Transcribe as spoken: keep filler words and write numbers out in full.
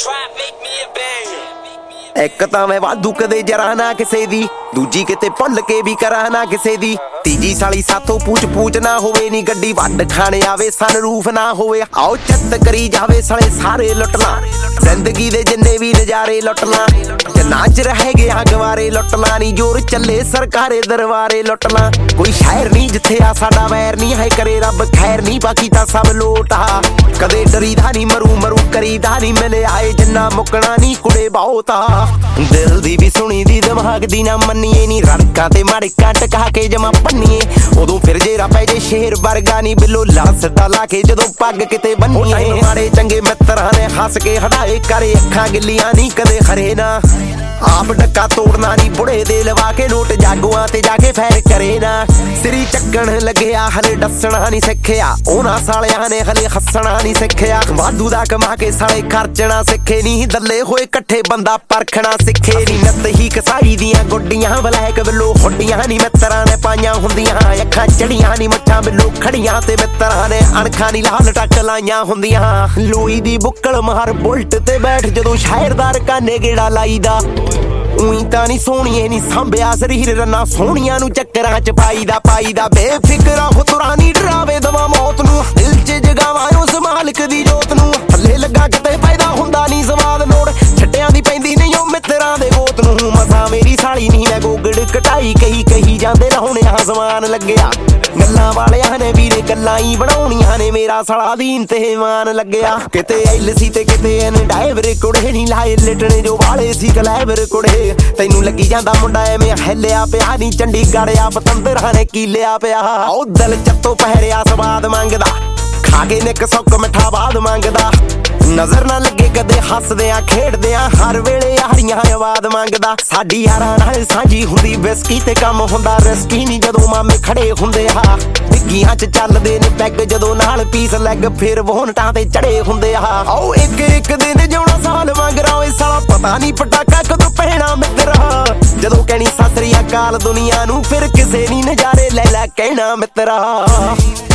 ਇੱਕ ਤਾਂ ਮੈਂ ਵਾਧੂ ਕਦੇ ਜਰਾ ਨਾ ਕਿਸੇ ਦੀ, ਦੂਜੀ ਕਿਤੇ ਭੁੱਲ ਕੇ ਵੀ ਕਰਾਂ ਨਾ ਕਿਸੇ ਦੀ, ਤੀਜੀ ਸਾਲੀ ਸਾਥੋਂ ਪੂਛ ਪੂਛ ਨਾ ਹੋਵੇ ਨੀ ਗੱਡੀ ਵੱਡ ਖਾਣੇ ਆਵੇ ਸਨਰੂਫ ਨਾ ਹੋਵੇ। ਆਓ ਚੱਤ ਕਰੀ ਜਾਵੇ ਸਾਲੇ ਸਾਰੇ ਲੁੱਟ ਲਾਂ, ਜ਼ਿੰਦਗੀ ਦੇ ਜਿੰਨੇ ਵੀ ਨਜ਼ਾਰੇ ਲੁੱਟ ਲਾਂ, ਜਿੰਨਾ ਚ ਰਹਿ ਗਿਆ ਗਵਾਰੇ ਲੁੱਟ ਲਾਂ, ਨੀ ਜੋਰ ਚੱਲੇ ਸਰਕਾਰੇ ਦਰਬਾਰੇ ਲੁੱਟ ਲਾਂ। ਕੋਈ ਸ਼ਹਿਰ ਨਹੀਂ ਜਿੱਥੇ ਆ ਸਾਡਾ ਵੈਰ ਨਹੀਂ ਹੈ, ਕਰੇ ਰੱਬ ਖੈਰ ਨਹੀਂ ਬਾਕੀ ਤਾਂ ਸਭ ਲੋਟ ਆ। ਕਦੇ ਡਰੀਦਾ ਨਹੀਂ ਮਰੂ ਮਰੂ ਕਰੀਦਾ ਨਹੀਂ, ਮਿਲੇ ਆਏ ਜਿੰਨਾ ਮੁੱਕਣਾ ਨਹੀਂ ਕੁੜੇ ਬਹੁਤ ਆ। ਦਿਲ ਦੀ ਵੀ ਸੁਣੀ ਦੀ ਦਿਮਾਗ ਦੀ ਨਾ ਮੰਨੀਏ ਨੀ, ਰੜਕਾਂ ਤੇ ਮੜਕਾਂ ਟਕਾ ਕੇ ਜਮਾ ਪੰਨੀਏ, ਉਦੋਂ ਫਿਰ ਜੇਰਾ ਪੈ ਜੇ ਸ਼ੇਰ ਵਰਗਾ ਨੀ ਬਿੱਲੋ ਲੱਸਦਾ ਲਾ ਕੇ ਜਦੋਂ ਪੱਗ ਕਿਤੇ ਬੰਨੀਏ। ਮਾੜੇ ਚੰਗੇ ਮਿੱਤਰਾਂ ਨੇ ਹੱਸ ਕੇ ਹਟਾਏ ਕਰੇ ਅੱਖਾਂ ਗਿੱਲੀਆਂ ਨਹੀਂ ਕਦੇ ਖਰੇ ਨਾ, ਆਪ ਡੱਕਾ ਤੋੜਨਾ ਨੀ ਬੁੜੇ ਦੇ ਲਵਾ ਕੇ ਨੋਟ ਜਾਗੂਆਂ ਤੇ ਜਾ ਕੇ ਫੈਰ ਕਰੇ ਨਾ। ਸਿਰੀ ਚੱਕਣ ਲੱਗਿਆ ਹਲੇ ਡੱਸਣਾ ਨੀ ਸਿੱਖਿਆ, ਉਹਨਾਂ ਸਾਲਿਆਂ ਨੇ ਹਲੇ ਹੱਸਣਾ ਨੀ ਸਿੱਖਿਆ, ਵਾਧੂ ਦਾ ਕਮਾ ਕੇ ਸਾਲੇ ਖਰਚਣਾ ਸਿੱਖੇ ਨੀ, ਦੱਲੇ ਹੋਏ ਇਕੱਠੇ ਬੰਦਾ ਪਰਖਣਾ ਸਿੱਖੇ ਨੀ। ਨੱਤ ਹੀ ਕਸਾਈ ਦੀਆਂ ਗੁੱਡੀਆਂ ਬਲੈਕ ਬਿੱਲੋ ਹੁੱਡੀਆਂ ਨੀ ਮਿੱਤਰਾਂ ਨੇ ਪਾਈਆਂ ਹੁੰਦੀਆਂ, ਅੱਖਾਂ ਚੜੀਆਂ ਨੀ ਮੁੱਛਾਂ ਬਿੱਲੋ ਖੜੀਆਂ ਤੇ ਮਿੱਤਰਾਂ ਨੇ ਅਣਖਾਂ ਨੀ ਲਾਲ ਟੱਕ ਲਾਈਆਂ ਹੁੰਦੀਆਂ। ਲੋਈ ਦੀ ਬੁੱਕਲ ਮਾਰ ਬੁਲਟ ਤੇ ਬੈਠ ਜਦੋਂ ਸ਼ਹਿਰਦਾਰ ਕਾਨੇ ਗੇੜਾ ਲਾਈਦਾ, ਉਈ ਤਾਂ ਨੀ ਸੋਹਣੀਏ ਨੀ ਸਾਂਭਿਆ ਸਰੀਰ ਰੰਨਾ ਸੋਹਣੀਆਂ ਨੂੰ ਚੱਕਰਾਂ ਚ ਪਾਈਦਾ ਪਾਈਦਾ। ਬੇਫਿਕਰਾ ਹੁਤਰਾ ਨੀ ਡਰਾਵੇ ਦਵਾ ਮੌਤ ਨੂੰ, ਦਿਲ ਚ ਜਗਾਵਾਂ ਉਸ ਮਾਲਕ ਦੀ ਜੋਤ ਨੂੰ, ਥੱਲੇ ਲੱਗਾ ਕਿਤੇ ਪੈਦਾ ਹੁੰਦਾ ਨੀ ਸਵਾਦ ਲੋੜ, ਛੱਟਿਆਂ ਦੀ ਪੈਂਦੀ ਨਹੀਂ ਉਹ ਮਿੱਤਰਾਂ ਦੇ ਗੋਤ ਨੂੰ। ਮਸਾਂ ਮੇਰੀ ਸਾਲੀ ਨਹੀਂ ਮੈਂ ਗੋਗੜ ਕਟਾਈ ਕਹੀ ਕਹੀ ਜਾਂਦੇ ਰਹੋਣਿਆ ਸਮਾਨ ਲੱਗਿਆ, ਗੱਲਾਂ ਵਾਲਿਆਂ ਨੇ ਵੀਰੇ ਗੱਲਾਂ ਹੀ ਬਣਾਉਣੀਆਂ ਨੇ, ਮੇਰਾ ਸਾਲਾ ਦੀਨ ਤੇ ਮਾਨ ਲੱਗਿਆ। ਕਿਤੇ ਐਲ ਸੀ ਤੇ ਕਿਤੇ ਇਹਨੇ ਡਾਈਵਰ ਕੁੜੇ ਨੀ ਲਾਏ ਲਿਟਣੇ ਜੋ ਵਾਲੇ ਸੀ ਕਲੈਵਰ ਕੁੜੇ, ਤੈਨੂੰ ਲੱਗੀ ਜਾਂਦਾ ਮੁੰਡਾ ਐਵੇਂ ਹਿੱਲਿਆ ਪਿਆ ਨੀ, ਚੰਡੀਗੜ੍ਹ ਆ ਪਤੰਦਰਾਂ ਨੇ ਕੀ ਲਿਆ ਪਿਆ। ਉਹ ਦਿਲ ਚੱਤੋਂ ਪਹਿਰਿਆ ਸਵਾਦ ਮੰਗਦਾ, ਖਾ ਕੇ ਨਿੱਕ ਸੁੱਕ ਮਿੱਠਾ ਬਾਦ ਮੰਗਦਾ, ਨਜ਼ਰ ਨਾ ਲੱਗੇ ਕਦੇ ਹੱਸਦਿਆਂ ਖੇਡਦਿਆਂ ਹਰ ਵੇਲੇ ਯਾਰੀਆਂ ਆਵਾਜ਼ ਮੰਗਦਾ। ਸਾਡੀ ਯਾਰਾਂ ਨਾਲ ਸਾਂਝੀ ਹੁੰਦੀ ਵਿਸਕੀ ਤੇ ਕੰਮ ਹੁੰਦਾ ਰਿਸਕੀ ਨੀ, ਜਦੋਂ ਮਾਮੇ ਖੜੇ ਹੁੰਦੇ ਆ ਡਿੱਗੀਆਂ ਚ ਚੱਲਦੇ ਨੇ ਪੈਗ, ਜਦੋਂ ਨਾਲ ਪੀਸ ਲੈਗ ਫਿਰ ਵੋਨਟਾਂ ਤੇ ਚੜੇ ਹੁੰਦੇ ਆ। ਆਓ ਇੱਕ ਇੱਕ ਦਿਨ ਜਿਉਣਾ ਸਾਲ ਮੰਗਰਾ, ਓਏ ਸਾਲਾ ਪਤਾ ਨੀ ਪਟਾਕਾ ਕਦੋਂ ਪੈਣਾ ਮਿੱਤਰਾ, ਜਦੋਂ ਕਹਿਣੀ ਸਤਿ ਸ੍ਰੀ ਅਕਾਲ ਦੁਨੀਆ ਨੂੰ ਫਿਰ ਕਿਸੇ ਨੀ ਨਜ਼ਾਰੇ ਲੈ ਲੈ ਕਹਿਣਾ ਮਿੱਤਰਾ।